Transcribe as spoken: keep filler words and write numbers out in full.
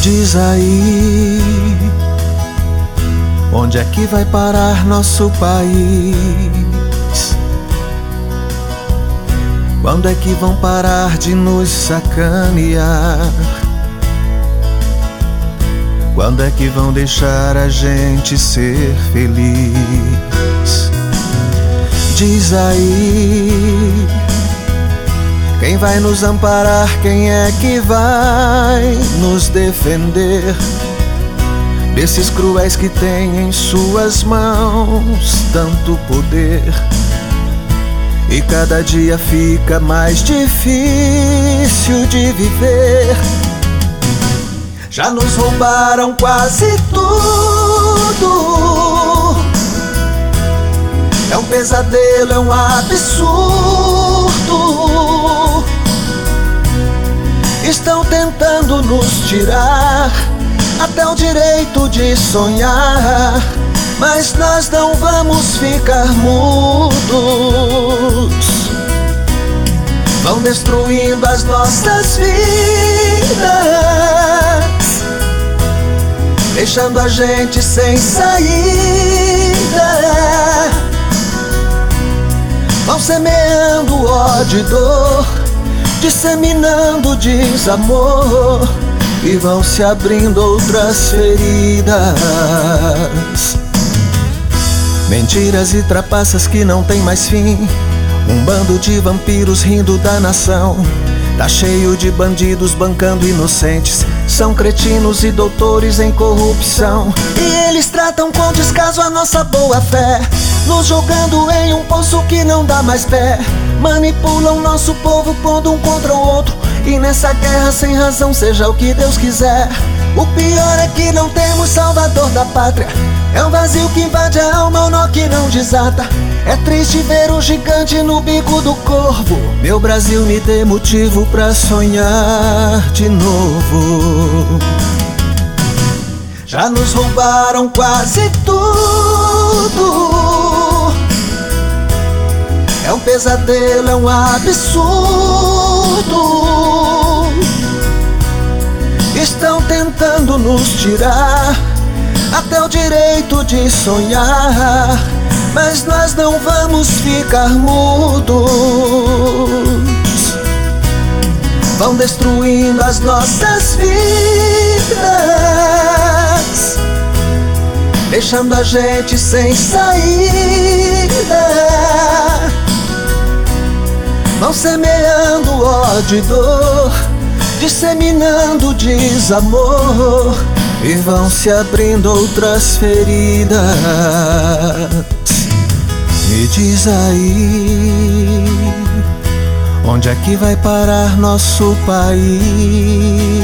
Diz aí, onde é que vai parar nosso país? Quando é que vão parar de nos sacanear? Quando é que vão deixar a gente ser feliz? Diz aí, quem vai nos amparar? Quem é que vai nos defender desses cruéis que têm em suas mãos tanto poder? E cada dia fica mais difícil de viver. Já nos roubaram quase tudo. É um pesadelo, é um absurdo. Estão tentando nos tirar até o direito de sonhar, mas nós não vamos ficar mudos. Vão destruindo as nossas vidas, deixando a gente sem saída. Vão semeando ódio e dor, disseminando desamor, e vão se abrindo outras feridas. Mentiras e trapaças que não tem mais fim. Um bando de vampiros rindo da nação. Tá cheio de bandidos bancando inocentes. São cretinos e doutores em corrupção, e eles tratam com descaso a nossa boa fé, nos jogando em um poço que não dá mais pé. Manipulam nosso povo pondo um contra o outro, e nessa guerra sem razão, seja o que Deus quiser. O pior é que não temos salvador da pátria. É um vazio que invade a alma, um nó que não desata. É triste ver um gigante no bico do corvo. Meu Brasil, me dê motivo pra sonhar de novo. Já nos roubaram quase tudo. É um pesadelo, é um absurdo. Estão tentando nos tirar até o direito de sonhar, mas nós não vamos ficar mudos. Vão destruindo as nossas vidas, deixando a gente sem saída. Vão semeando ódio e dor, disseminando desamor, e vão se abrindo outras feridas. Me diz aí, onde é que vai parar nosso país?